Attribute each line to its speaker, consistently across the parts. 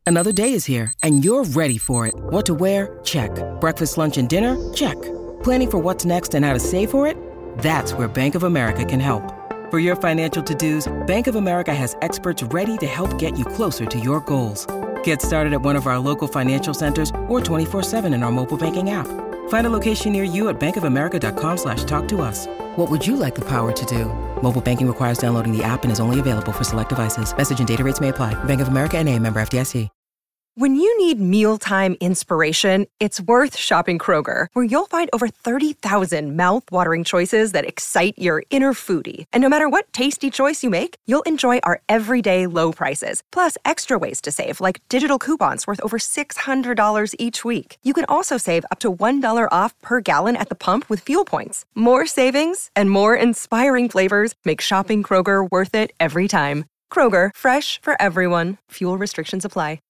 Speaker 1: Another day is here, and you're ready for it. What to wear? Check. Breakfast, lunch, and dinner? Check. Planning for what's next and how to save for it? That's where Bank of America can help. For your financial to-dos, Bank of America has experts ready to help get you closer to your goals. Get started at one of our local financial centers or 24/7 in our mobile banking app. Find a location near you at bankofamerica.com/talktous. What would you like the power to do? Mobile banking requires downloading the app and is only available for select devices. Message and data rates may apply. Bank of America N.A., member FDIC.
Speaker 2: When you need mealtime inspiration, it's worth shopping Kroger, where you'll find over 30,000 mouth-watering choices that excite your inner foodie. And no matter what tasty choice you make, you'll enjoy our everyday low prices, plus extra ways to save, like digital coupons worth over $600 each week. You can also save up to $1 off per gallon at the pump with fuel points. More savings and more inspiring flavors make shopping Kroger worth it every time. Kroger, fresh for everyone. Fuel restrictions apply.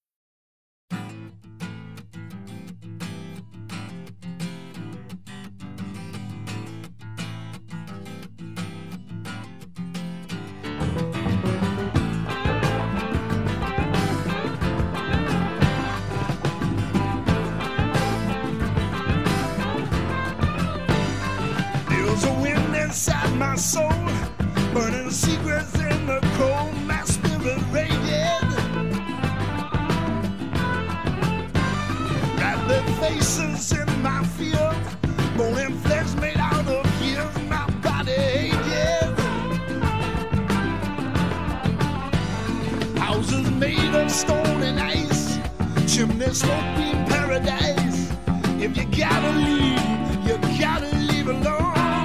Speaker 3: Inside my soul, burning secrets in the cold, my spirit raging. Got the faces in my field, bone and flesh made out of years, my body ages. Houses made of stone and ice, chimney smoke in paradise. If you gotta leave, you gotta leave alone.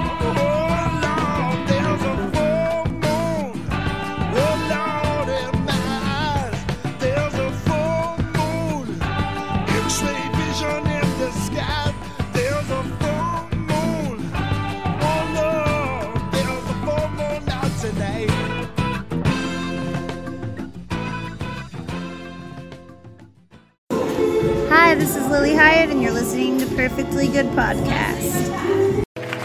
Speaker 4: Hi, this is Lily Hyatt, and you're listening to Perfectly Good Podcast.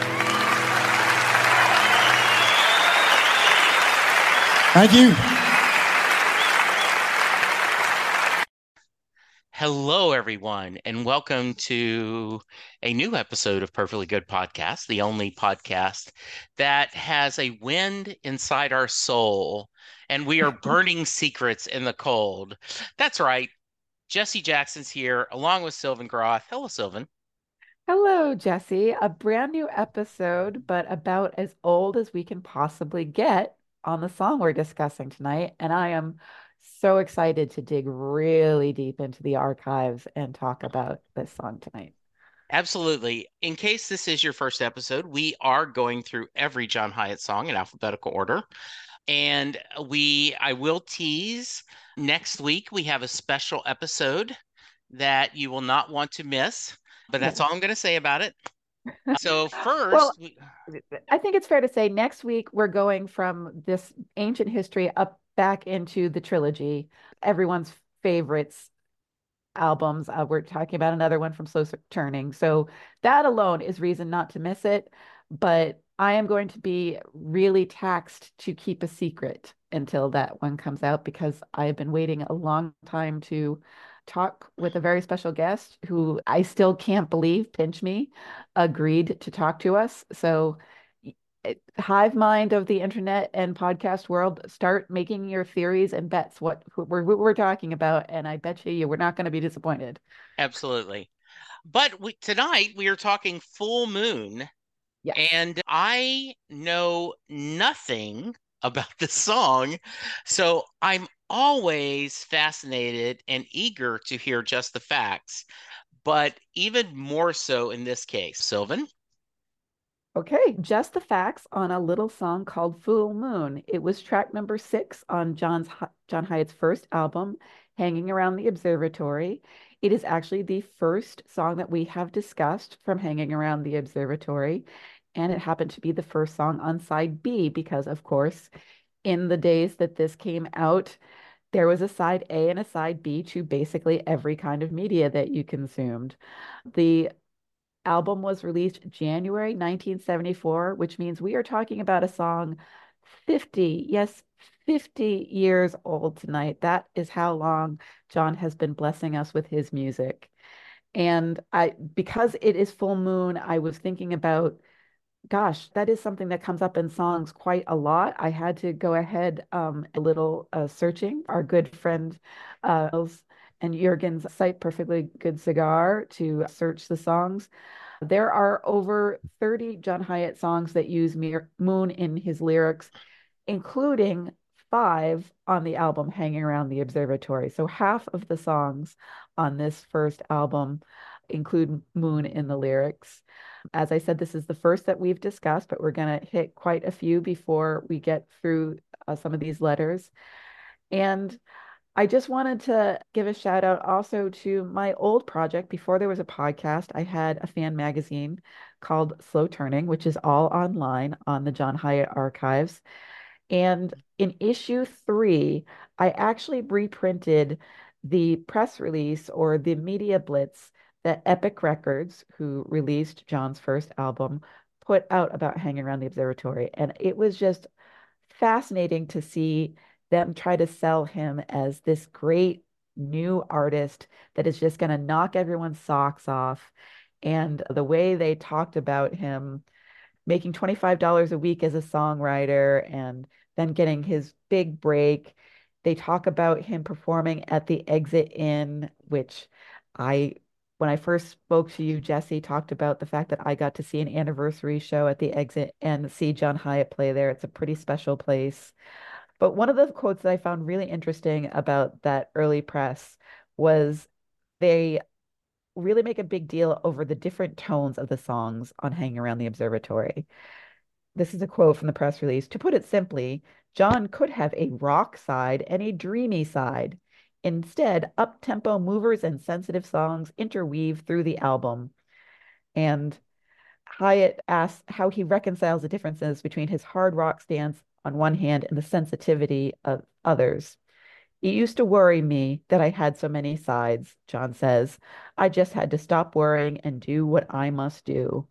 Speaker 5: Thank you.
Speaker 6: Hello, everyone, and welcome to a new episode of Perfectly Good Podcast, the only podcast that has a wind inside our soul, and we are burning secrets in the cold. That's right. Jesse Jackson's here, along with Sylvan Groth. Hello, Sylvan.
Speaker 7: Hello, Jesse. A brand new episode, but about as old as we can possibly get on the song we're discussing tonight. And I am so excited to dig really deep into the archives and talk about this song tonight.
Speaker 6: Absolutely. In case this is your first episode, we are going through every John Hiatt song in alphabetical order. And I will tease, next week we have a special episode that you will not want to miss, but that's all I'm going to say about it. So first,
Speaker 7: I think it's fair to say next week we're going from this ancient history up back into the trilogy, everyone's favorites albums. We're talking about another one from Slow Turning. So that alone is reason not to miss it. But I am going to be really taxed to keep a secret until that one comes out, because I have been waiting a long time to talk with a very special guest who I still can't believe, pinch me, agreed to talk to us. So hive mind of the internet and podcast world, start making your theories and bets what we're talking about, and I bet you we're not going to be disappointed.
Speaker 6: Absolutely. But tonight we are talking Full Moon.
Speaker 7: Yes.
Speaker 6: And I know nothing about the song, so I'm always fascinated and eager to hear just the facts, but even more so in this case. Sylvan?
Speaker 7: Okay, just the facts on a little song called Full Moon. It was track number 6 on John Hiatt's first album, Hanging Around the Observatory. It is actually the first song that we have discussed from Hanging Around the Observatory, and it happened to be the first song on side B because, of course, in the days that this came out, there was a side A and a side B to basically every kind of media that you consumed. The album was released January 1974, which means we are talking about a song 50 50 years old tonight. That is how long John has been blessing us with his music. And because it is full moon, I was thinking about, gosh, that is something that comes up in songs quite a lot. I had to go ahead a little searching. Our good friend and Jurgen's site, Perfectly Good Cigar, to search the songs. There are over 30 John Hyatt songs that use moon in his lyrics, including 5 on the album Hanging Around the Observatory. So half of the songs on this first album include moon in the lyrics. As I said, this is the first that we've discussed, but we're going to hit quite a few before we get through some of these letters. And I just wanted to give a shout out also to my old project. Before there was a podcast, I had a fan magazine called Slow Turning, which is all online on the John Hyatt archives. And in issue 3, I actually reprinted the press release or the media blitz that Epic Records, who released John's first album, put out about Hanging Around the Observatory. And it was just fascinating to see them try to sell him as this great new artist that is just going to knock everyone's socks off. And the way they talked about him making $25 a week as a songwriter and then getting his big break. They talk about him performing at the Exit Inn, which when I first spoke to you, Jesse, talked about the fact that I got to see an anniversary show at the Exit and see John Hyatt play there. It's a pretty special place. But one of the quotes that I found really interesting about that early press was they really make a big deal over the different tones of the songs on Hanging Around the Observatory. This is a quote from the press release. To put it simply, John could have a rock side and a dreamy side. Instead, up-tempo movers and sensitive songs interweave through the album. And Hyatt asks how he reconciles the differences between his hard rock stance on one hand and the sensitivity of others. It used to worry me that I had so many sides, John says. I just had to stop worrying and do what I must do.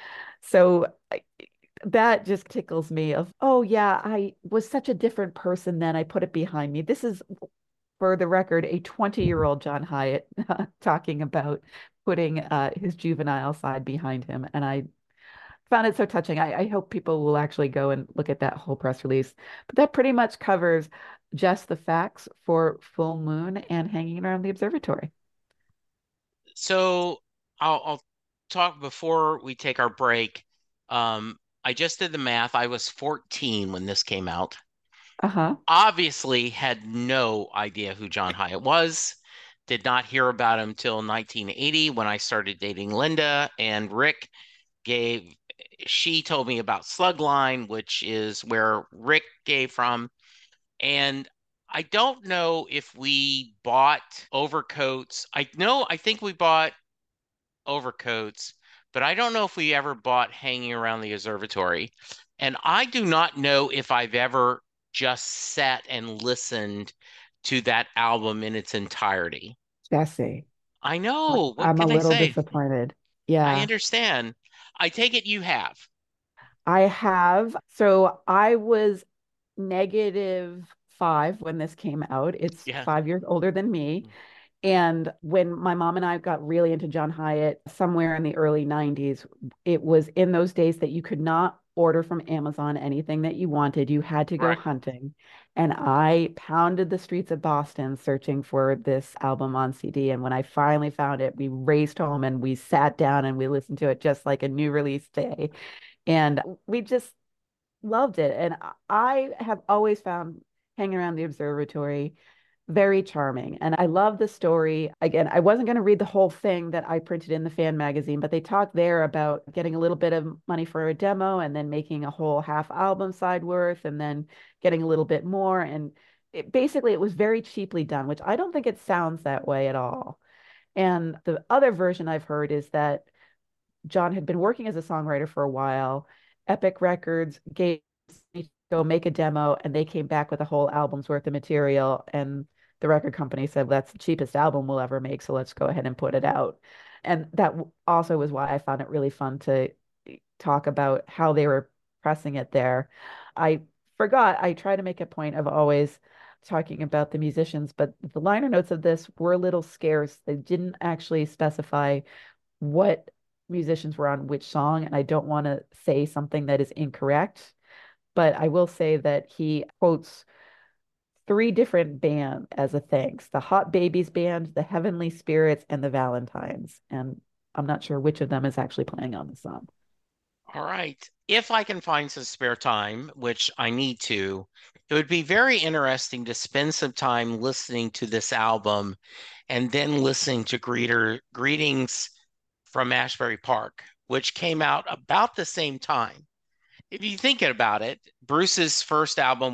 Speaker 7: So that just tickles me of, oh yeah, I was such a different person then. I put it behind me. This is, for the record, a 20-year-old John Hyatt talking about putting his juvenile side behind him. And I found it so touching. I hope people will actually go and look at that whole press release. But that pretty much covers just the facts for Full Moon and Hanging Around the Observatory.
Speaker 6: So I'll talk before we take our break. I just did the math. I was 14 when this came out.
Speaker 7: Uh-huh.
Speaker 6: Obviously had no idea who John Hyatt was. Did not hear about him till 1980 when I started dating Linda, and she told me about Slugline, which is where Rick gave from. And I don't know if we bought overcoats. I think we bought overcoats, but I don't know if we ever bought Hanging Around the Observatory. And I do not know if I've ever just sat and listened to that album in its entirety.
Speaker 7: Jesse,
Speaker 6: I know. What
Speaker 7: I'm a
Speaker 6: can I
Speaker 7: little
Speaker 6: say?
Speaker 7: disappointed.
Speaker 6: I
Speaker 7: Yeah,
Speaker 6: understand. I take it you have.
Speaker 7: I have. So I was -5 when this came out. It's
Speaker 6: Yeah,
Speaker 7: 5 years older than me. And when my mom and I got really into John Hyatt somewhere in the early 90s, it was in those days that you could not order from Amazon anything that you wanted. You had to go
Speaker 6: correct.
Speaker 7: hunting. And I pounded the streets of Boston searching for this album on CD. And when I finally found it, we raced home and we sat down and we listened to it just like a new release day. And we just loved it. And I have always found Hanging Around the Observatory very charming. And I love the story. Again, I wasn't going to read the whole thing that I printed in the fan magazine, but they talk there about getting a little bit of money for a demo and then making a whole half album side worth and then getting a little bit more. And basically, it was very cheaply done, which I don't think it sounds that way at all. And the other version I've heard is that John had been working as a songwriter for a while. Epic Records gave me to go make a demo, and they came back with a whole album's worth of material. And the record company said, well, that's the cheapest album we'll ever make, so let's go ahead and put it out. And that also was why I found it really fun to talk about how they were pressing it there. I forgot, I try to make a point of always talking about the musicians, but the liner notes of this were a little scarce. They didn't actually specify what musicians were on which song, and I don't want to say something that is incorrect, but I will say that he quotes three different bands as a thanks: the Hot Babies Band, the Heavenly Spirits, and the Valentines. And I'm not sure which of them is actually playing on the song.
Speaker 6: All right. If I can find some spare time, which I need to, it would be very interesting to spend some time listening to this album and then listening to Greetings from Ashbury Park, which came out about the same time. If you think about it, Bruce's first album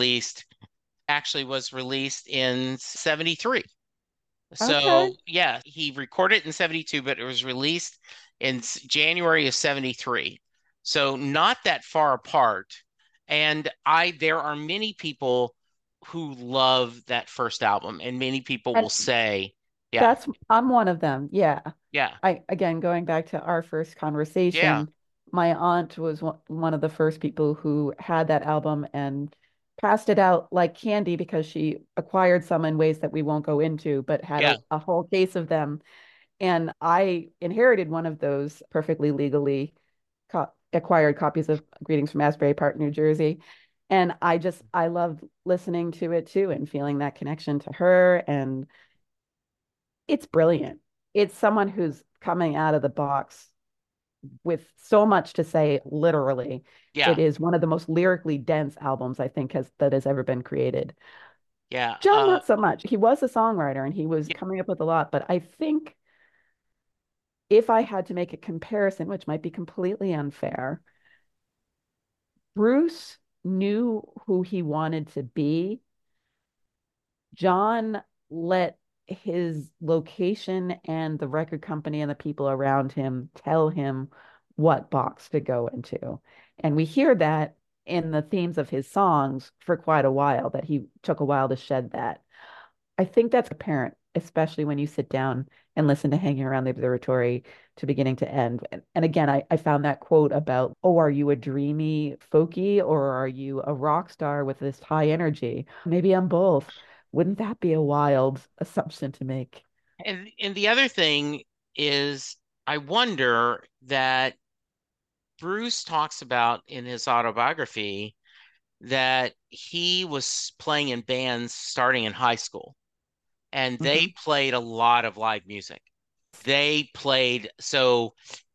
Speaker 6: was released in 73.
Speaker 7: Okay.
Speaker 6: So, yeah, he recorded it in 72, but it was released in January of 73. So, not that far apart. And there are many people who love that first album, and many people will
Speaker 7: And
Speaker 6: say, yeah,
Speaker 7: I'm one of them. Yeah.
Speaker 6: yeah,
Speaker 7: Again, going back to our first
Speaker 6: yeah,
Speaker 7: conversation, my aunt was one of the first people who had that album and passed it out like candy because she acquired some in ways that we won't go into, but had
Speaker 6: yeah.
Speaker 7: a whole case of them. And I inherited one of those perfectly legally acquired copies of Greetings from Asbury Park, New Jersey. And I loved listening to it too and feeling that connection to her. And it's brilliant. It's someone who's coming out of the box with so much to say, literally.
Speaker 6: Yeah,
Speaker 7: It is one of the most lyrically dense albums I think that has ever been created.
Speaker 6: yeah.
Speaker 7: John, not so much. He was a songwriter and he was coming up with a lot, but I think if I had to make a comparison, which might be completely unfair, Bruce knew who he wanted to be. John let his location and the record company and the people around him tell him what box to go into. And we hear that in the themes of his songs for quite a while, that he took a while to shed that. I think that's apparent, especially when you sit down and listen to Hanging Around the Observatory to beginning to end. And again, I found that quote about, oh, are you a dreamy folky or are you a rock star with this high energy? Maybe I'm both. Wouldn't that be a wild assumption to make?
Speaker 6: And the other thing is, I wonder that Bruce talks about in his autobiography that he was playing in bands starting in high school, and they
Speaker 7: Mhm.
Speaker 6: played a lot of live music. They played, so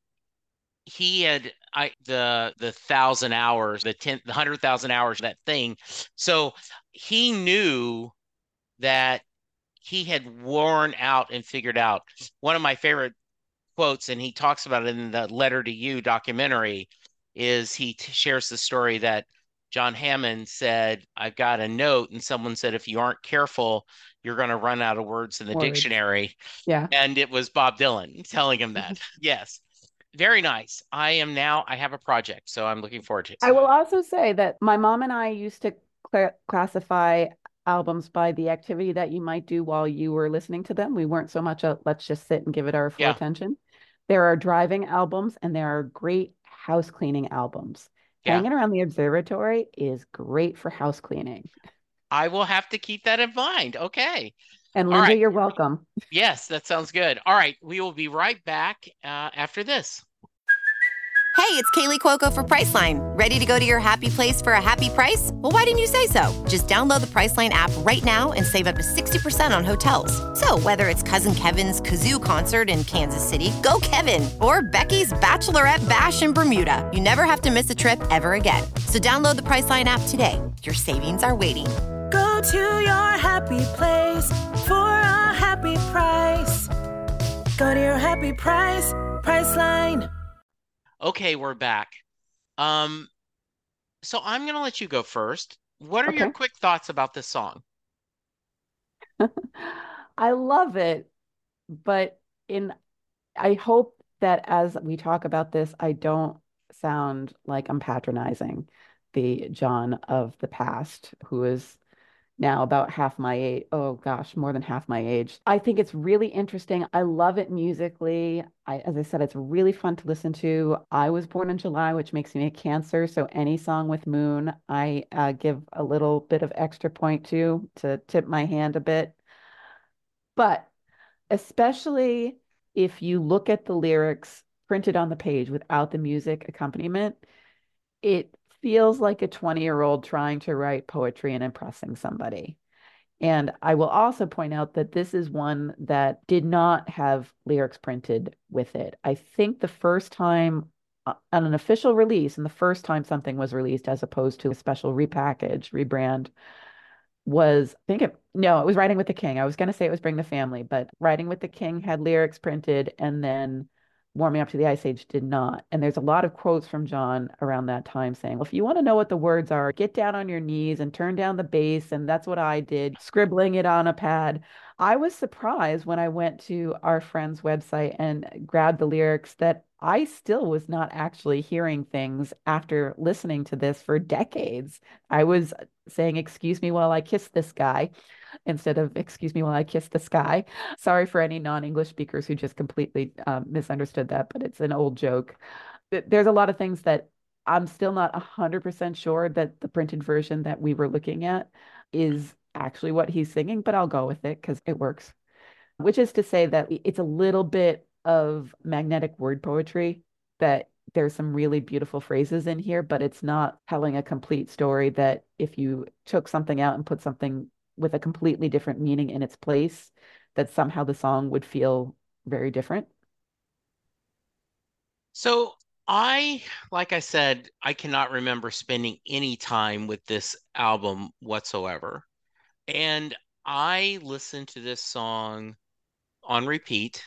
Speaker 6: he had the 1,000 hours, the 100,000 hours, that thing. So he knew that he had worn out and figured out. One of my favorite quotes, and he talks about it in the Letter to You documentary, is he shares the story that John Hammond said, I've got a note, and someone said, if you aren't careful, you're going to run out of words in the
Speaker 7: Words.
Speaker 6: dictionary.
Speaker 7: Yeah.
Speaker 6: And it was Bob Dylan telling him that. Yes. Very nice. I have a project, so I'm looking forward to it.
Speaker 7: I will also say that my mom and I used to classify albums by the activity that you might do while you were listening to them. We weren't so much a let's just sit and give it our full
Speaker 6: Yeah.
Speaker 7: attention. There are driving albums and there are great house cleaning albums.
Speaker 6: Yeah.
Speaker 7: Hanging Around the Observatory is great for house cleaning.
Speaker 6: I will have to keep that in mind. Okay.
Speaker 7: And
Speaker 6: All
Speaker 7: Linda,
Speaker 6: right.
Speaker 7: you're welcome.
Speaker 6: Yes, that sounds good. All right. We will be right back after this.
Speaker 8: Hey, it's Kaylee Cuoco for Priceline. Ready to go to your happy place for a happy price? Well, why didn't you say so? Just download the Priceline app right now and save up to 60% on hotels. So whether it's Cousin Kevin's Kazoo concert in Kansas City, go Kevin, or Becky's Bachelorette Bash in Bermuda, you never have to miss a trip ever again. So download the Priceline app today. Your savings are waiting.
Speaker 9: Go to your happy place for a happy price. Go to your happy price, Priceline.
Speaker 6: Okay, we're back. So I'm going to let you go first. What are your
Speaker 7: Okay.
Speaker 6: quick thoughts about this song?
Speaker 7: I love it, but I hope that as we talk about this, I don't sound like I'm patronizing the John of the past, who is now, about half my age. Oh gosh, more than half my age. I think it's really interesting. I love it musically. As I said, it's really fun to listen to. I was born in July, which makes me a Cancer. So any song with Moon, I give a little bit of extra point to tip my hand a bit. But especially if you look at the lyrics printed on the page without the music accompaniment, it feels like a 20-year-old trying to write poetry and impressing somebody. And I will also point out that this is one that did not have lyrics printed with it. I think the first time on an official release, and the first time something was released as opposed to a special repackage, rebrand, was no, it was Riding with the King. I was going to say it was Bring the Family, but Riding with the King had lyrics printed, and then Warming Up to the Ice Age did not. And there's a lot of quotes from John around that time saying, well, if you want to know what the words are, get down on your knees and turn down the bass. And that's what I did, scribbling it on a pad. I was surprised when I went to our friend's website and grabbed the lyrics that I still was not actually hearing things after listening to this for decades. I was saying, excuse me while I kiss this guy, instead of excuse me while I kiss the sky. Sorry for any non-English speakers who just completely misunderstood that, but it's an old joke. There's a lot of things that I'm still not 100% sure that the printed version that we were looking at is actually what he's singing, but I'll go with it because it works. Which is to say that it's a little bit of magnetic word poetry, that there's some really beautiful phrases in here, but it's not telling a complete story, that if you took something out and put something with a completely different meaning in its place, that somehow the song would feel very different.
Speaker 6: So like I said, I cannot remember spending any time with this album whatsoever. And I listened to this song on repeat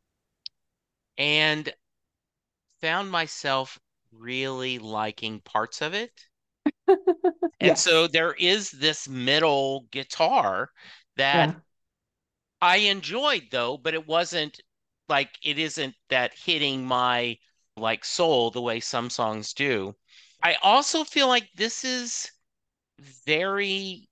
Speaker 6: and found myself really liking parts of it. And
Speaker 7: Yes.
Speaker 6: so there is this middle guitar that
Speaker 7: Yeah.
Speaker 6: I enjoyed though, but it wasn't like it isn't that hitting my like soul the way some songs do. I also feel like this is very,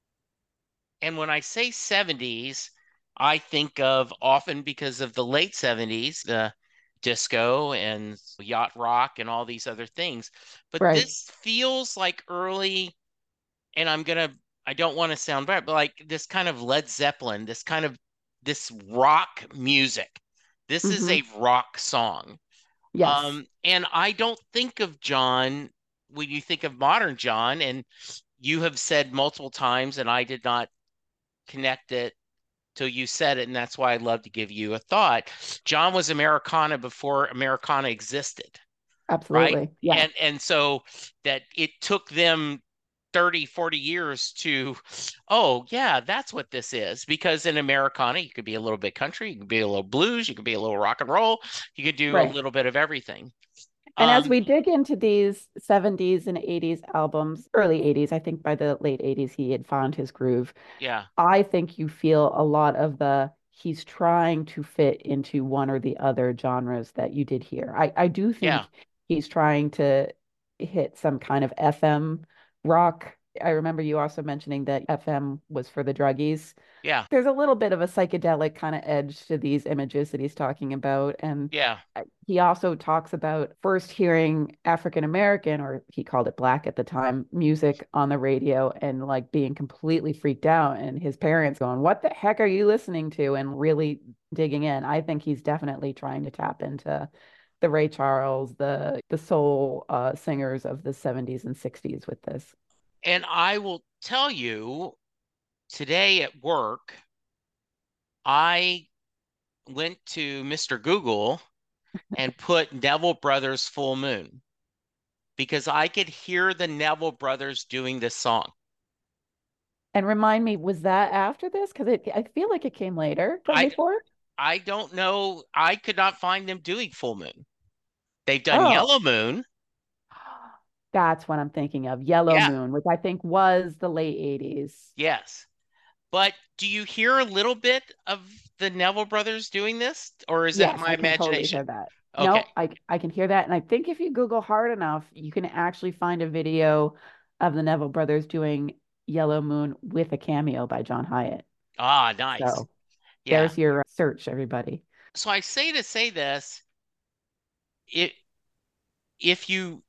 Speaker 6: and when I say 70s, I think of often because of the late 70s, the disco and yacht rock and all these other things. But
Speaker 7: Right.
Speaker 6: this feels like early, and I don't want to sound bad, but like this kind of Led Zeppelin, this rock music. This is
Speaker 7: Hmm.
Speaker 6: a rock song.
Speaker 7: Yes.
Speaker 6: And I don't think of John when you think of modern John, and you have said multiple times, and I did not connect it till you said it, and that's why I'd love to give you a thought. John was Americana before Americana existed, right?
Speaker 7: Absolutely. Yeah.
Speaker 6: And so that it took them 30, 40 years to, oh yeah, that's what this is. Because in Americana, you could be a little bit country, you could be a little blues, you could be a little rock and roll, you could do a
Speaker 7: Right.
Speaker 6: little bit of everything.
Speaker 7: And as
Speaker 6: Um,
Speaker 7: we dig into these 70s and 80s albums, early 80s, I think by the late 80s, he had found his groove.
Speaker 6: yeah,
Speaker 7: I think you feel a lot of he's trying to fit into one or the other genres that you did here. I do
Speaker 6: yeah,
Speaker 7: think he's trying to hit some kind of FM rock. I remember you also mentioning that FM was for the druggies.
Speaker 6: yeah,
Speaker 7: There's a little bit of a psychedelic kind of edge to these images that he's talking about. And
Speaker 6: yeah,
Speaker 7: he also talks about first hearing African American, or he called it Black at the time, music on the radio and like being completely freaked out. And his parents going, what the heck are you listening to? And really digging in. I think he's definitely trying to tap into the Ray Charles, the soul singers of the 70s and 60s with this.
Speaker 6: And I will tell you, today at work, I went to Mr. Google and put Neville Brothers Full Moon because I could hear the Neville Brothers doing this song.
Speaker 7: And remind me, was that after this? Because I feel like it came later from
Speaker 6: I
Speaker 7: before.
Speaker 6: I don't know. I could not find them doing Full Moon. They've done
Speaker 7: Oh,
Speaker 6: Yellow Moon.
Speaker 7: that's what I'm thinking of. Yellow
Speaker 6: Yeah,
Speaker 7: Moon, which I think was the late 80s.
Speaker 6: yes. But do you hear a little bit of the Neville Brothers doing this, or is that
Speaker 7: Yes,
Speaker 6: my
Speaker 7: I can totally
Speaker 6: imagination?
Speaker 7: hear that.
Speaker 6: Okay.
Speaker 7: No, I can hear that. And I think if you Google hard enough, you can actually find a video of the Neville brothers doing Yellow Moon with a cameo by John Hyatt.
Speaker 6: Ah, nice.
Speaker 7: So
Speaker 6: Yeah.
Speaker 7: there's your search, everybody.
Speaker 6: So I say to say this, it if you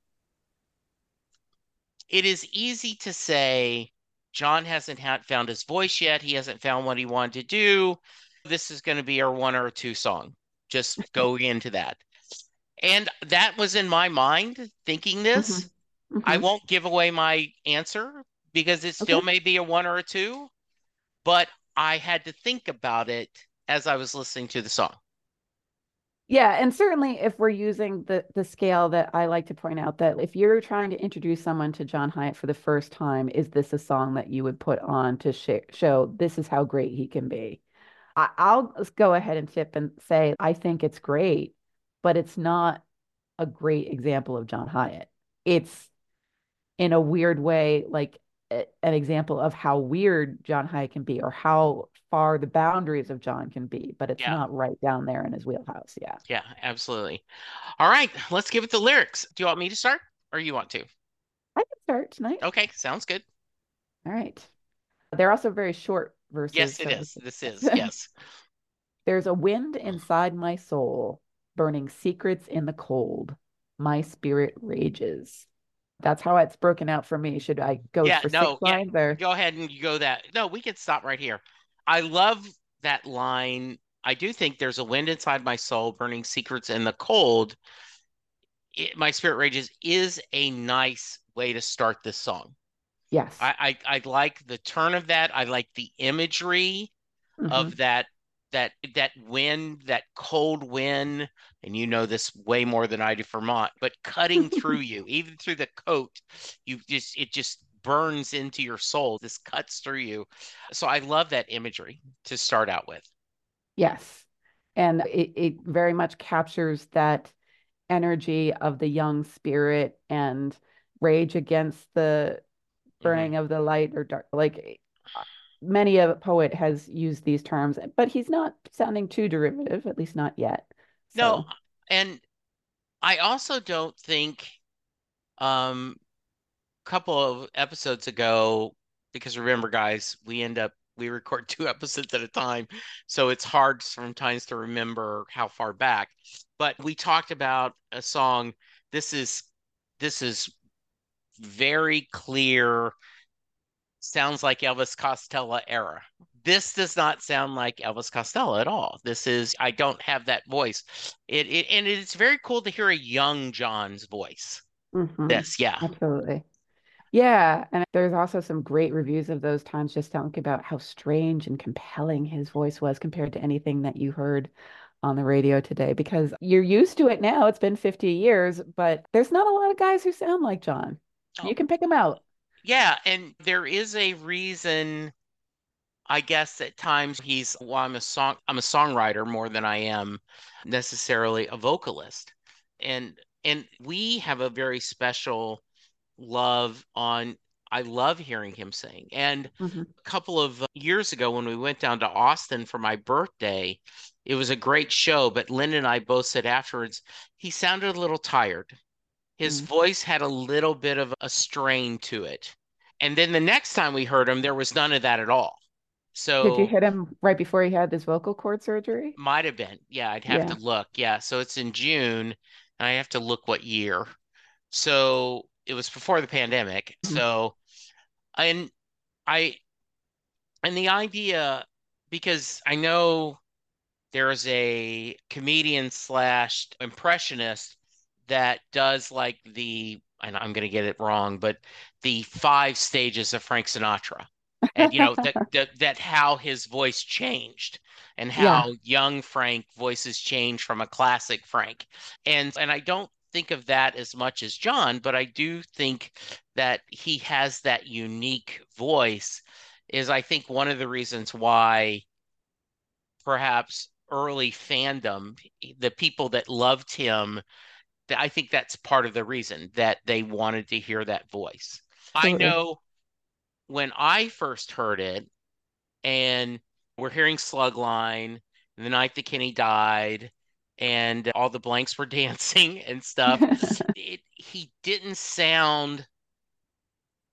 Speaker 6: it is easy to say John hasn't found his voice yet. He hasn't found what he wanted to do. This is going to be our one or two song. Just go into that. And that was in my mind thinking this. I won't give away my answer because it still may be a one or a two, but I had to think about it as I was listening to the song.
Speaker 7: Yeah, and certainly if we're using the scale that I like to point out, that if you're trying to introduce someone to John Hyatt for the first time, is this a song that you would put on to show this is how great he can be? I'll go ahead and tip and say I think it's great, but it's not a great example of John Hyatt. It's in a weird way like an example of how weird John Hyatt can be or how far the boundaries of John can be, but it's not right down there in his wheelhouse. Yeah.
Speaker 6: Yeah, absolutely. All right, let's give it the lyrics. Do you want me to start or you want to?
Speaker 7: I can start tonight.
Speaker 6: Okay, sounds good.
Speaker 7: All right. They're also very short verses.
Speaker 6: Yes, it is. This is. Yes.
Speaker 7: There's a wind inside my soul, burning secrets in the cold. My spirit rages. That's how it's broken out for me. Should I go for 6 lines or
Speaker 6: go ahead and you go that? No, we can stop right here. I love that line. I do think there's a wind inside my soul, burning secrets in the cold. My spirit rages is a nice way to start this song.
Speaker 7: Yes.
Speaker 6: I like the turn of that. I like the imagery of that wind, that cold wind, and you know this way more than I do, Vermont, but cutting through you, even through the coat, it just burns into your soul. This cuts through you. So I love that imagery to start out with.
Speaker 7: Yes. And it very much captures that energy of the young spirit and rage against the burning of the light or dark. Like many a poet has used these terms, but he's not sounding too derivative, at least not yet.
Speaker 6: So. No, and I also don't think a couple of episodes ago, because remember, guys, we record 2 episodes at a time, so it's hard sometimes to remember how far back. But we talked about a song. This is very clear. Sounds like Elvis Costello era. This does not sound like Elvis Costello at all. I don't have that voice. And it's very cool to hear a young John's voice. This, yeah.
Speaker 7: Absolutely. Yeah. And there's also some great reviews of those times just talking about how strange and compelling his voice was compared to anything that you heard on the radio today, because you're used to it now. It's been 50 years, but there's not a lot of guys who sound like John. You can pick them out.
Speaker 6: Yeah, and there is a reason, I guess, at times I'm a songwriter more than I am necessarily a vocalist. And we have a very special love I love hearing him sing. And a couple of years ago when we went down to Austin for my birthday, it was a great show, but Lynn and I both said afterwards, he sounded a little tired. His voice had a little bit of a strain to it. And then the next time we heard him, there was none of that at all. So
Speaker 7: did you hit him right before he had this vocal cord surgery?
Speaker 6: Might have been. Yeah, I'd have to look. Yeah, so it's in June, and I have to look what year. So it was before the pandemic. So, and the idea, because I know there's a comedian / impressionist that does like and I'm going to get it wrong, but the 5 stages of Frank Sinatra, and that how his voice changed and how young Frank voices change from a classic Frank, and I don't think of that as much as John, but I do think that he has that unique voice. Is I think one of the reasons why perhaps early fandom, the people that loved him, I think that's part of the reason that they wanted to hear that voice. Absolutely. I know when I first heard it, and we're hearing Slugline, The Night That Kenny Died, and All the Blanks Were Dancing and stuff, he didn't sound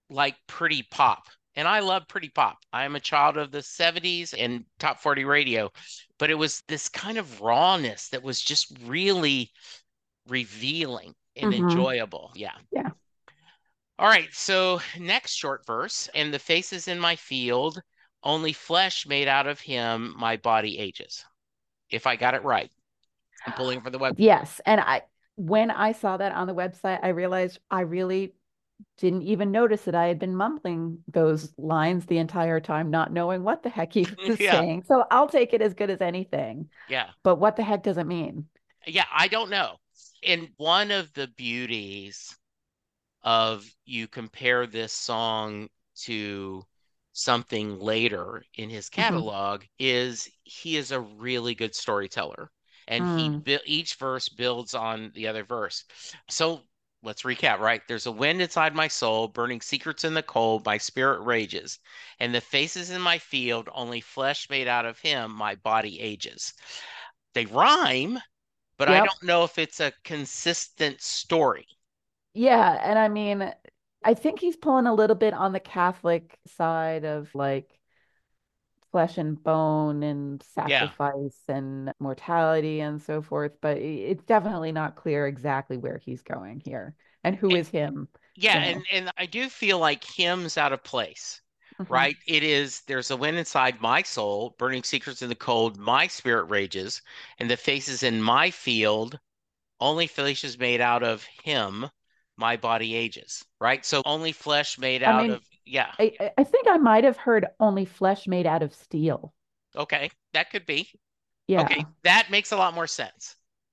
Speaker 6: like pretty pop. And I love pretty pop. I'm a child of the 70s and top 40 radio, but it was this kind of rawness that was just really revealing and enjoyable. Yeah.
Speaker 7: Yeah.
Speaker 6: All right. So, next short verse, and the faces in my field, only flesh made out of him, my body ages. If I got it right, I'm pulling from the web.
Speaker 7: Yes. And when I saw that on the website, I realized I really didn't even notice that I had been mumbling those lines the entire time, not knowing what the heck he was saying. So I'll take it as good as anything.
Speaker 6: Yeah.
Speaker 7: But what the heck does it mean?
Speaker 6: Yeah, I don't know. And one of the beauties of you compare this song to something later in his catalog is he is a really good storyteller. And each verse builds on the other verse. So let's recap, right? There's a wind inside my soul, burning secrets in the cold, my spirit rages. And the faces in my field, only flesh made out of him, my body ages. They rhyme, but I don't know if it's a consistent story.
Speaker 7: Yeah. And I mean, I think he's pulling a little bit on the Catholic side of like flesh and bone and sacrifice and mortality and so forth, but it's definitely not clear exactly where he's going here and who is him.
Speaker 6: Yeah, and I do feel like him's out of place, right? It is, there's a wind inside my soul, burning secrets in the cold, my spirit rages, and the faces in my field, only flesh is made out of him, my body ages, right? So only flesh made out of, yeah.
Speaker 7: I think I might have heard only flesh made out of steel.
Speaker 6: Okay, that could be.
Speaker 7: Yeah.
Speaker 6: Okay, that makes a lot more sense.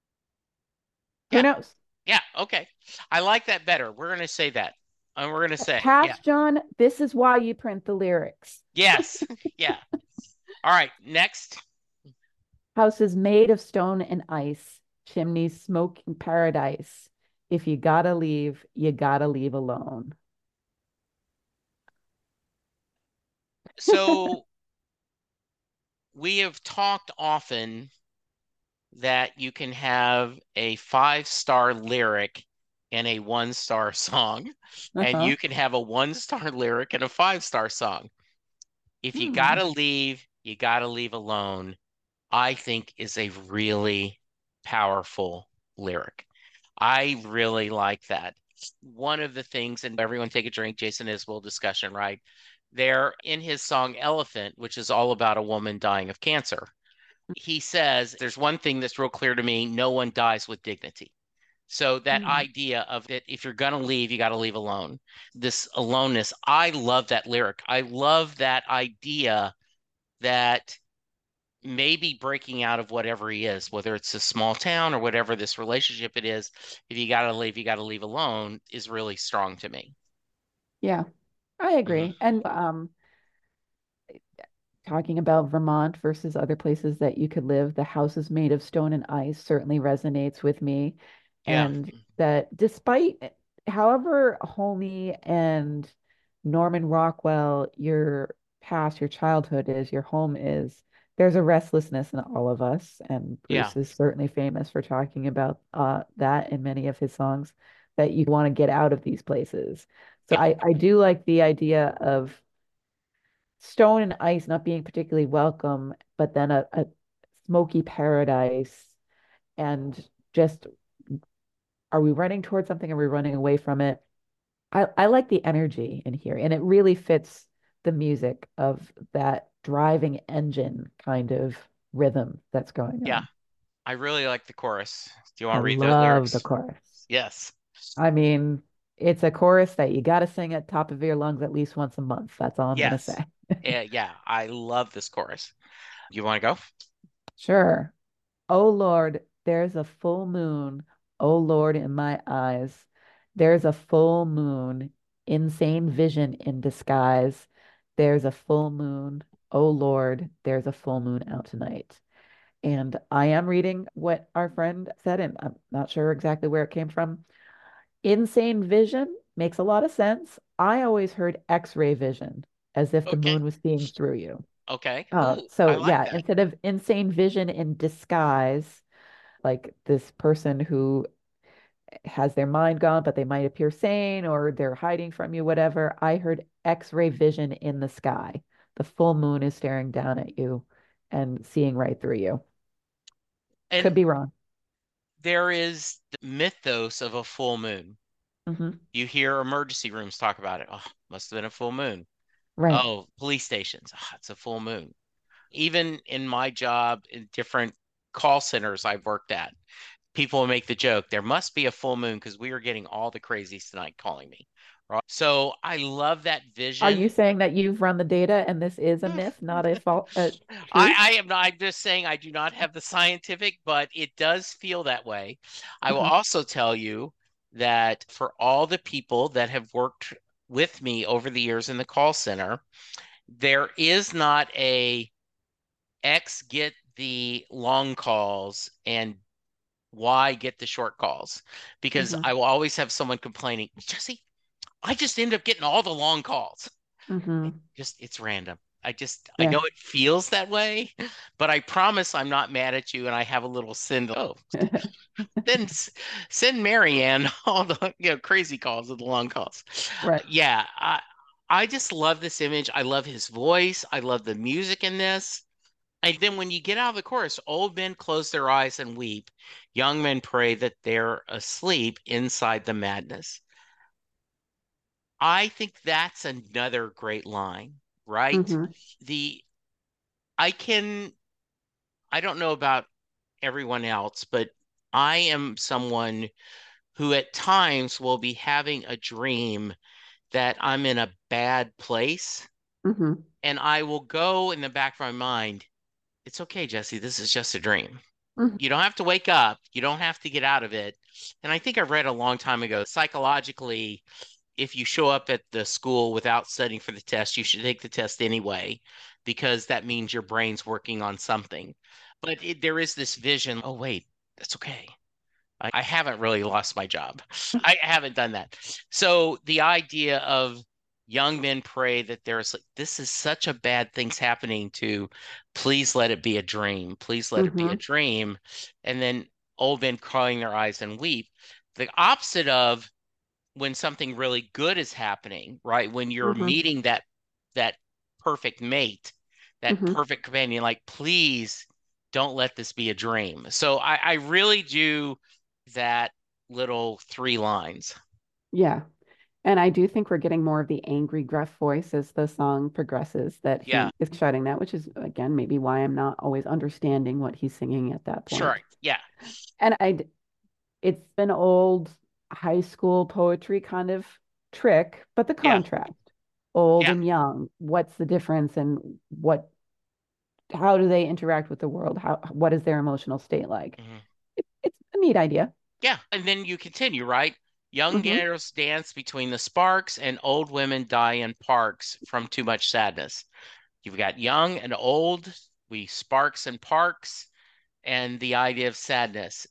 Speaker 7: Who knows?
Speaker 6: Yeah, okay. I like that better. We're going to say that. And we're going to say,
Speaker 7: John, this is why you print the lyrics.
Speaker 6: Yes. Yeah. All right, next.
Speaker 7: Houses made of stone and ice, chimneys smoking paradise. If you gotta leave, you gotta leave alone.
Speaker 6: So we have talked often that you can have a 5-star lyric and a 1-star song, and you can have a 1-star lyric and a 5-star song. If you gotta leave, you gotta leave alone, I think is a really powerful lyric. I really like that. One of the things, and everyone take a drink, Jason Isbell discussion, right? There in his song Elephant, which is all about a woman dying of cancer, he says, there's one thing that's real clear to me, no one dies with dignity. So that idea of that if you're going to leave, you got to leave alone. This aloneness, I love that lyric. I love that idea that maybe breaking out of whatever he is, whether it's a small town or whatever this relationship it is, if you got to leave, you got to leave alone is really strong to me.
Speaker 7: Yeah, I agree. And talking about Vermont versus other places that you could live, the houses made of stone and ice certainly resonates with me.
Speaker 6: Yeah.
Speaker 7: And that despite however homey and Norman Rockwell your past, your childhood is, your home is, there's a restlessness in all of us. And Bruce is certainly famous for talking about that in many of his songs, that you want to get out of these places. So I do like the idea of stone and ice not being particularly welcome, but then a smoky paradise. And just, are we running towards something? Are we running away from it? I like the energy in here, and it really fits the music of that driving engine kind of rhythm that's going on.
Speaker 6: Yeah, I really like the chorus. Do you want to read the
Speaker 7: lyrics? I
Speaker 6: love
Speaker 7: the chorus.
Speaker 6: Yes.
Speaker 7: I mean, it's a chorus that you got to sing at top of your lungs at least once a month. That's all I'm going to say.
Speaker 6: Yeah, I love this chorus. You want to go?
Speaker 7: Sure. Oh Lord, there's a full moon. Oh Lord, in my eyes. There's a full moon, insane vision in disguise. There's a full moon. Oh Lord, there's a full moon out tonight. And I am reading what our friend said, and I'm not sure exactly where it came from. Insane vision makes a lot of sense. I always heard X-ray vision, as if the moon was seeing through you.
Speaker 6: Okay.
Speaker 7: So like instead of insane vision in disguise, like this person who has their mind gone, but they might appear sane, or they're hiding from you, whatever. I heard X-ray vision in the sky. The full moon is staring down at you and seeing right through you. Could
Speaker 6: And
Speaker 7: be wrong.
Speaker 6: there is the mythos of a full moon.
Speaker 7: Hmm.
Speaker 6: You hear emergency rooms talk about it. Oh, must have been a full moon.
Speaker 7: Right.
Speaker 6: Oh, police stations. Oh, it's a full moon. Even in my job in different call centers I've worked at, people will make the joke, there must be a full moon because we are getting all the crazies tonight calling me. Right. So I love that vision.
Speaker 7: Are you saying that you've run the data and this is a myth, not a fault?
Speaker 6: I am not. I'm just saying I do not have the scientific, but it does feel that way. I will also tell you that for all the people that have worked with me over the years in the call center, there is not a X get the long calls and Y get the short calls, because I will always have someone complaining, Jesse, I just end up getting all the long calls. It's random. I know it feels that way, but I promise I'm not mad at you. And I have a little send. Oh, then send Marianne all the crazy calls of the long calls.
Speaker 7: Right.
Speaker 6: Yeah. I just love this image. I love his voice. I love the music in this. And then when you get out of the chorus, old men close their eyes and weep. Young men pray that they're asleep inside the madness. I think that's another great line, right? I don't know about everyone else, but I am someone who at times will be having a dream that I'm in a bad place. And I will go in the back of my mind, it's okay, Jesse, this is just a dream. You don't have to wake up. You don't have to get out of it. And I think I read a long time ago, psychologically, if you show up at the school without studying for the test, you should take the test anyway, because that means your brain's working on something. But there is this vision, oh, wait, that's okay. I haven't really lost my job. I haven't done that. So the idea of young men pray that this is such a bad thing's happening to, please let it be a dream. Please let it be a dream. And then old men crying their eyes and weep. The opposite of when something really good is happening, right? When you're meeting that perfect mate, that perfect companion, like, please don't let this be a dream. So I really do that little 3 lines.
Speaker 7: Yeah. And I do think we're getting more of the angry, gruff voice as the song progresses, that he is shouting that, which is, again, maybe why I'm not always understanding what he's singing at that point.
Speaker 6: Sure. Yeah.
Speaker 7: And it's an old high school poetry kind of trick, but the contrast, old and young, what's the difference, and how do they interact with the world? What is their emotional state like? It's a neat idea.
Speaker 6: Yeah. And then you continue, right? Young girls dance between the sparks, and old women die in parks from too much sadness. You've got young and old, we sparks and parks, and the idea of sadness.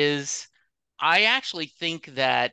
Speaker 6: I actually think that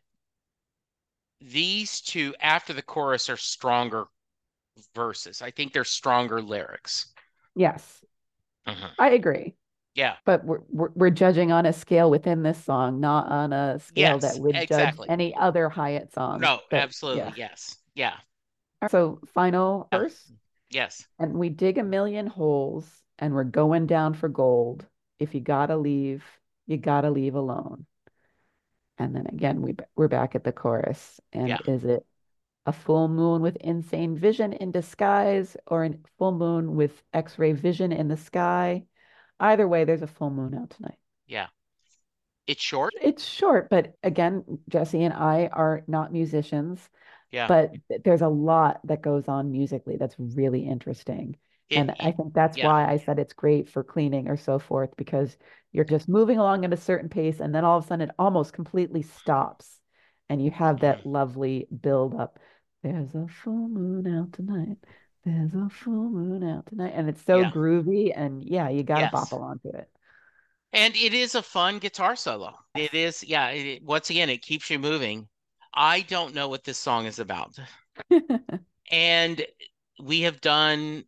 Speaker 6: these two, after the chorus, are stronger verses. I think they're stronger lyrics.
Speaker 7: Yes, I agree.
Speaker 6: Yeah.
Speaker 7: But we're judging on a scale within this song, not on a scale that would judge any other Hiatt song.
Speaker 6: No, absolutely. Yes. Yeah.
Speaker 7: So final verse.
Speaker 6: Yes.
Speaker 7: And we dig a million holes and we're going down for gold. If you gotta leave, you gotta leave alone. And then again, we're back at the chorus. And is it a full moon with insane vision in disguise, or a full moon with X-ray vision in the sky? Either way, there's a full moon out tonight.
Speaker 6: Yeah. It's short.
Speaker 7: It's short, but again, Jesse and I are not musicians.
Speaker 6: Yeah.
Speaker 7: But there's a lot that goes on musically that's really interesting. I think that's why I said it's great for cleaning or so forth, because you're just moving along at a certain pace, and then all of a sudden it almost completely stops, and you have that lovely build up. There's a full moon out tonight. There's a full moon out tonight. And it's so groovy, and you got to bop along to it.
Speaker 6: And it is a fun guitar solo. It is, once again, it keeps you moving. I don't know what this song is about. And we have done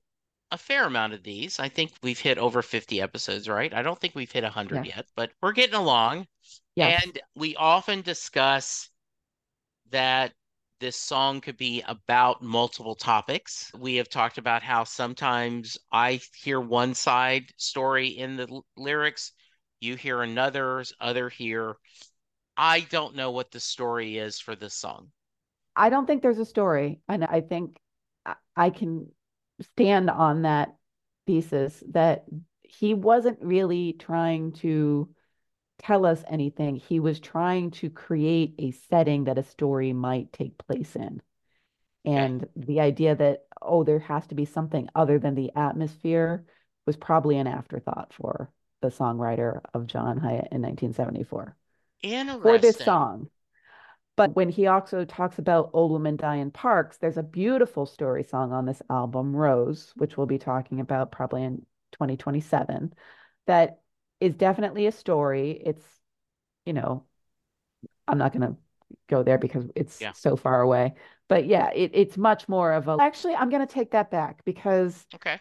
Speaker 6: a fair amount of these. I think we've hit over 50 episodes, right? I don't think we've hit 100
Speaker 7: Yes.
Speaker 6: yet, but we're getting along.
Speaker 7: Yes.
Speaker 6: And we often discuss that this song could be about multiple topics. We have talked about how sometimes I hear one side story in the lyrics, you hear other here. I don't know what the story is for this song.
Speaker 7: I don't think there's a story. And I think I can stand on that thesis that he wasn't really trying to tell us anything. He was trying to create a setting that a story might take place in.
Speaker 6: Okay.
Speaker 7: And the idea that, oh, there has to be something other than the atmosphere was probably an afterthought for the songwriter of John Hyatt in 1974 for this
Speaker 6: Interesting.
Speaker 7: song. But when he also talks about Old Women Die in Parks, there's a beautiful story song on this album, Rose, which we'll be talking about probably in 2027, that is definitely a story. It's, you know, I'm not going to go there because it's
Speaker 6: Yeah.
Speaker 7: so far away. But yeah, it's much more of a. Actually, I'm going to take that back because,
Speaker 6: Okay.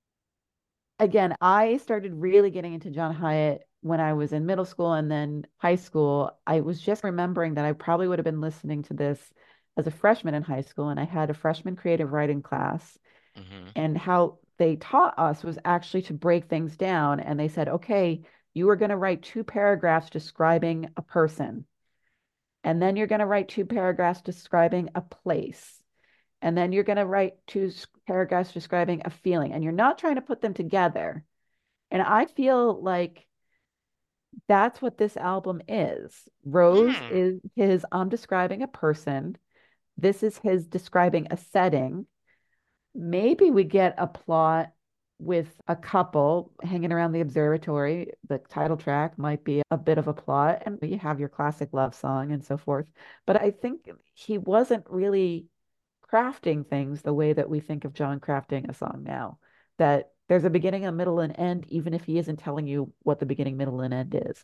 Speaker 7: again, I started really getting into John Hyatt when I was in middle school and then high school. I was just remembering that I probably would have been listening to this as a freshman in high school, and I had a freshman creative writing class,
Speaker 6: Hmm.
Speaker 7: and how they taught us was actually to break things down. And they said, okay, you are going to write 2 paragraphs describing a person, and then you're going to write 2 paragraphs describing a place, and then you're going to write 2 paragraphs describing a feeling, and you're not trying to put them together. And I feel like that's what this album is. Rose
Speaker 6: Hmm.
Speaker 7: is his describing a person. This is his describing a setting. Maybe we get a plot with a couple hanging around the observatory. The title track might be a bit of a plot, and you have your classic love song and so forth. But I think he wasn't really crafting things the way that we think of John crafting a song now, that there's a beginning, a middle, and end, even if he isn't telling you what the beginning, middle, and end is.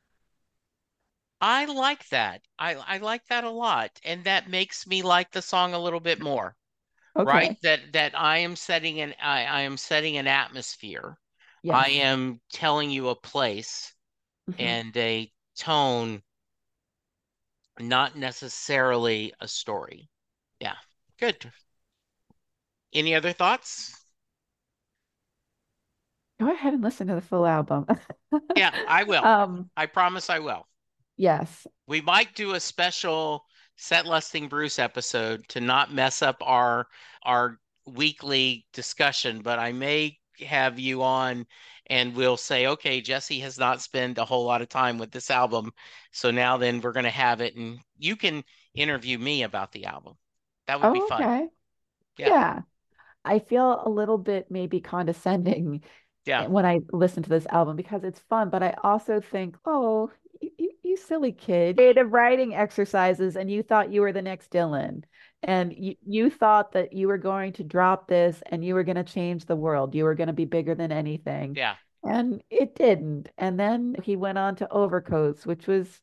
Speaker 6: I like that. I like that a lot. And that makes me like the song a little bit more, right?
Speaker 7: Okay.
Speaker 6: That I am setting an atmosphere. I
Speaker 7: Yes.
Speaker 6: am telling you a place
Speaker 7: Mhm.
Speaker 6: and a tone, not necessarily a story. Yeah. Good. Any other thoughts?
Speaker 7: Go ahead and listen to the full album.
Speaker 6: Yeah, I will.
Speaker 7: Um,
Speaker 6: I promise I will.
Speaker 7: yes.
Speaker 6: We might do a special Set Lusting Bruce episode to not mess up our weekly discussion, but I may have you on and we'll say, okay, Jesse has not spent a whole lot of time with this album. So now then we're going to have it and you can interview me about the album. That would be
Speaker 7: Oh,
Speaker 6: fun.
Speaker 7: okay.
Speaker 6: Yeah.
Speaker 7: Yeah. I feel a little bit maybe condescending
Speaker 6: Yeah.
Speaker 7: when I listen to this album because it's fun, but I also think, oh, you silly kid. Creative writing exercises, and you thought you were the next Dylan. And you thought that you were going to drop this and you were going to change the world. You were going to be bigger than anything.
Speaker 6: Yeah.
Speaker 7: And it didn't. And then he went on to Overcoats, which was,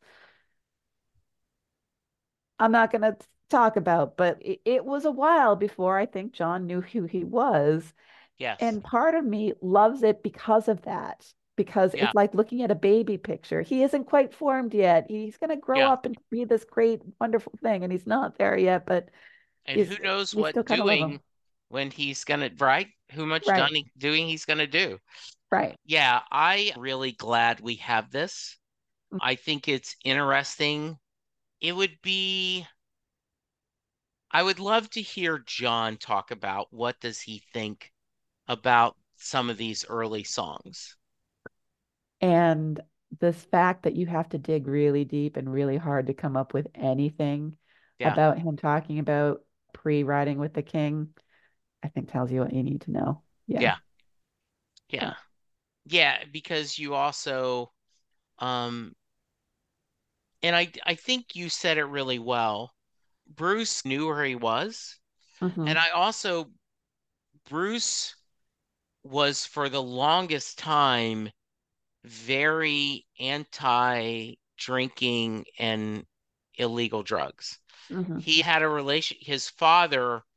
Speaker 7: I'm not going to talk about, but it was a while before I think John knew who he was.
Speaker 6: Yes.
Speaker 7: And part of me loves it because of that, because
Speaker 6: Yeah.
Speaker 7: it's like looking at a baby picture. He isn't quite formed yet. He's going to grow
Speaker 6: Yeah.
Speaker 7: up and be this great, wonderful thing. And he's not there yet, but
Speaker 6: And
Speaker 7: is
Speaker 6: who knows
Speaker 7: we still
Speaker 6: what
Speaker 7: kind of love him.
Speaker 6: doing when he's gonna, right? Who much
Speaker 7: Right.
Speaker 6: doing he's gonna do.
Speaker 7: Right.
Speaker 6: Yeah, I really glad we have this.
Speaker 7: Mm.
Speaker 6: I think it's interesting. It would be, I would love to hear John talk about what does he think about some of these early songs.
Speaker 7: And this fact that you have to dig really deep and really hard to come up with anything
Speaker 6: Yeah,
Speaker 7: about him talking about pre-riding with the king, I think tells you what you need to know. Yeah.
Speaker 6: yeah,
Speaker 7: Yeah.
Speaker 6: yeah, yeah, because you also, um, and I think you said it really well. Bruce knew where he was,
Speaker 7: Hmm.
Speaker 6: and I also Bruce was for the longest time very anti drinking and illegal drugs.
Speaker 7: Hmm.
Speaker 6: He had a relation, his father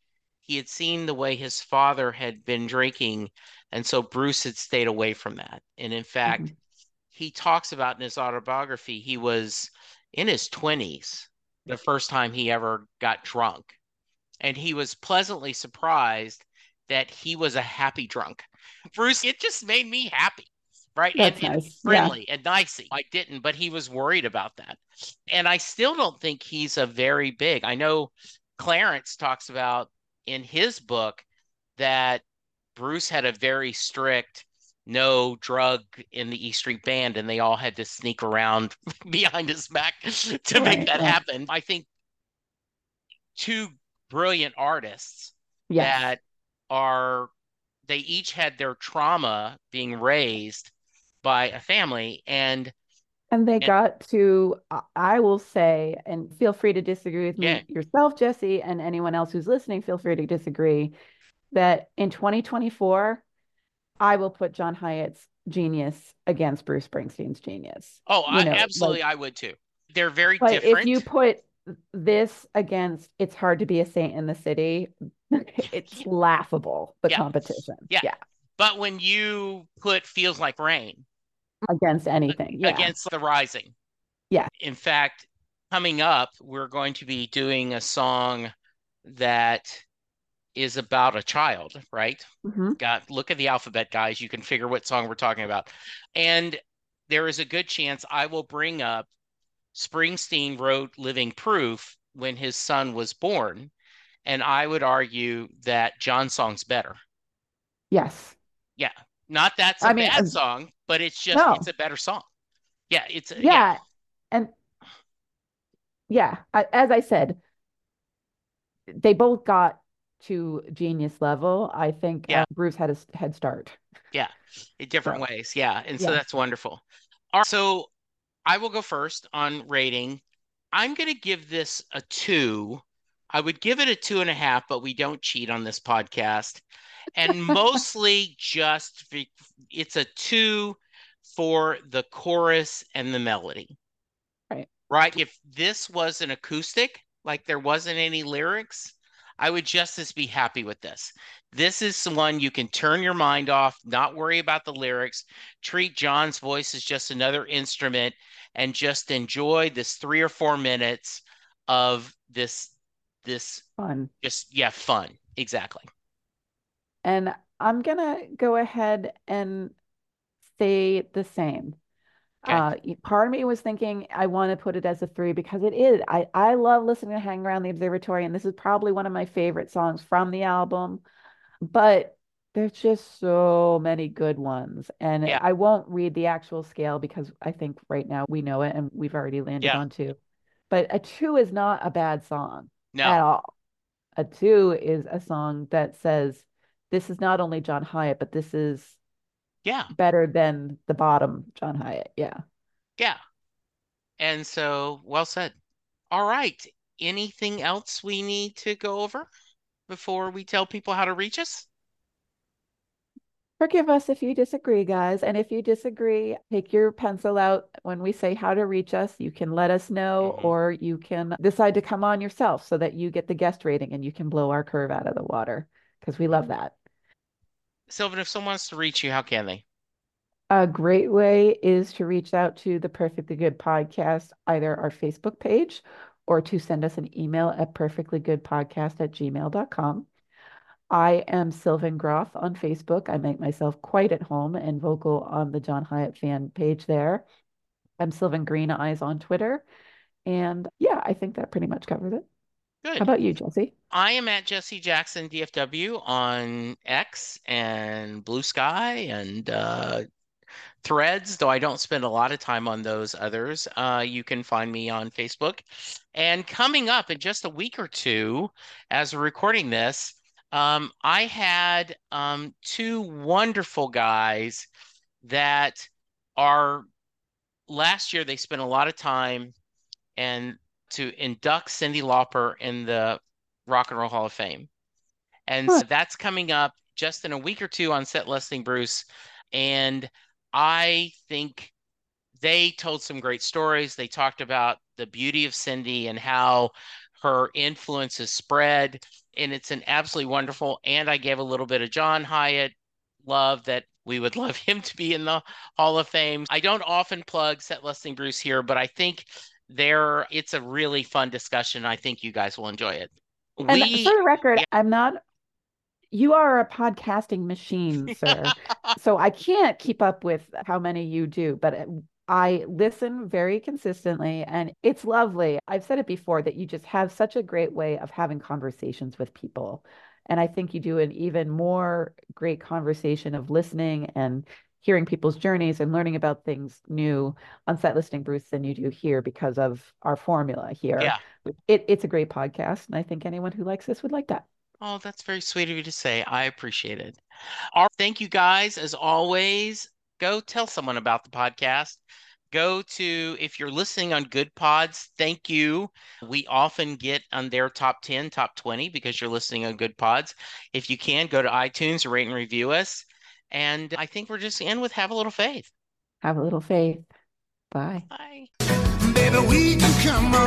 Speaker 6: he had seen the way his father had been drinking, and so Bruce had stayed away from that. And in fact, he talks about in his autobiography, he was in his 20s the first time he ever got drunk. And he was pleasantly surprised that he was a happy drunk. Bruce, it just made me happy, right?
Speaker 7: That's
Speaker 6: and
Speaker 7: nice.
Speaker 6: friendly and nicey. I didn't, but he was worried about that. And I still don't think he's a very big. I know Clarence talks about in his book that Bruce had a very strict no drug in the E Street Band, and they all had to sneak around behind his back to make that happen. I think two brilliant artists that they each had their trauma being raised by a family, and
Speaker 7: they got to, I will say, and feel free to disagree with me yourself, Jesse, and anyone else who's listening, feel free to disagree, that in 2024, I will put John Hiatt's genius against Bruce Springsteen's genius.
Speaker 6: Oh, absolutely, I would too. They're very different.
Speaker 7: If you put this against It's Hard to Be a Saint in the City, it's laughable, the competition. Yeah.
Speaker 6: But when you put Feels Like Rain
Speaker 7: against anything,
Speaker 6: against The Rising.
Speaker 7: Yeah.
Speaker 6: In fact, coming up, we're going to be doing a song that is about a child, right? Look at the alphabet, guys. You can figure what song we're talking about. And there is a good chance I will bring up Springsteen wrote Living Proof when his son was born. And I would argue that John's song's better.
Speaker 7: Yes.
Speaker 6: Yeah. Not that's a bad song, but it's just, it's a better song. Yeah.
Speaker 7: And as I said, they both got to genius level. I think Bruce had a head start.
Speaker 6: Yeah. In different ways. Yeah. And so that's wonderful. All right. So I will go first on rating. I'm going to give this a 2. I would give it a 2.5, but we don't cheat on this podcast. And mostly it's a 2 for the chorus and the melody. Right. If this was an acoustic, like there wasn't any lyrics, I would just as be happy with this. This is one you can turn your mind off, not worry about the lyrics, treat John's voice as just another instrument, and just enjoy this 3 or 4 minutes of this
Speaker 7: fun.
Speaker 6: Fun. Exactly.
Speaker 7: And I'm going to go ahead and say the same.
Speaker 6: Okay.
Speaker 7: Part of me was thinking I want to put it as a 3 because it is. I love listening to Hang Around the Observatory, and this is probably one of my favorite songs from the album. But there's just so many good ones. And I won't read the actual scale because I think right now we know it and we've already landed on 2. But a 2 is not a bad song at all. A 2 is a song that says, this is not only John Hiatt, but this is better than the bottom John Hiatt. Yeah.
Speaker 6: And so, well said. All right. Anything else we need to go over before we tell people how to reach us?
Speaker 7: Forgive us if you disagree, guys. And if you disagree, take your pencil out when we say how to reach us. You can let us know, or you can decide to come on yourself so that you get the guest rating and you can blow our curve out of the water because we love that.
Speaker 6: Sylvan, if someone wants to reach you, how can they?
Speaker 7: A great way is to reach out to the Perfectly Good Podcast, either our Facebook page or to send us an email at perfectlygoodpodcast@gmail.com. I am Sylvan Groth on Facebook. I make myself quite at home and vocal on the John Hiatt fan page there. I'm Sylvan Green Eyes on Twitter. And I think that pretty much covers it.
Speaker 6: Good.
Speaker 7: How about you, Jesse?
Speaker 6: I am at Jesse Jackson DFW on X and Blue Sky and Threads, though I don't spend a lot of time on those others. You can find me on Facebook. And coming up in just a week or two, as we're recording this, I had 2 wonderful guys that last year they spent a lot of time to induct Cyndi Lauper in the Rock and Roll Hall of Fame. And so that's coming up just in a week or two on Set Listing Bruce. And I think they told some great stories. They talked about the beauty of Cyndi and how her influence has spread and it's an absolutely wonderful. And I gave a little bit of John Hyatt love that we would love him to be in the Hall of Fame. I don't often plug Set Listing Bruce here, but I think it's a really fun discussion. I think you guys will enjoy it.
Speaker 7: And for the record, you are a podcasting machine, sir. So I can't keep up with how many you do, but I listen very consistently, and it's lovely. I've said it before that you just have such a great way of having conversations with people. And I think you do an even more great conversation of listening and hearing people's journeys and learning about things new on Set Listing Bruce than you do here because of our formula here.
Speaker 6: Yeah.
Speaker 7: It's a great podcast, and I think anyone who likes this would like that.
Speaker 6: Oh, that's very sweet of you to say. I appreciate it. Thank you guys. As always, go tell someone about the podcast. If you're listening on Good Pods, thank you. We often get on their top 10, top 20 because you're listening on Good Pods. If you can, go to iTunes or rate and review us. And I think we're just in with Have a Little Faith.
Speaker 7: Have a little faith. Bye.
Speaker 6: Bye.
Speaker 3: Baby, we can come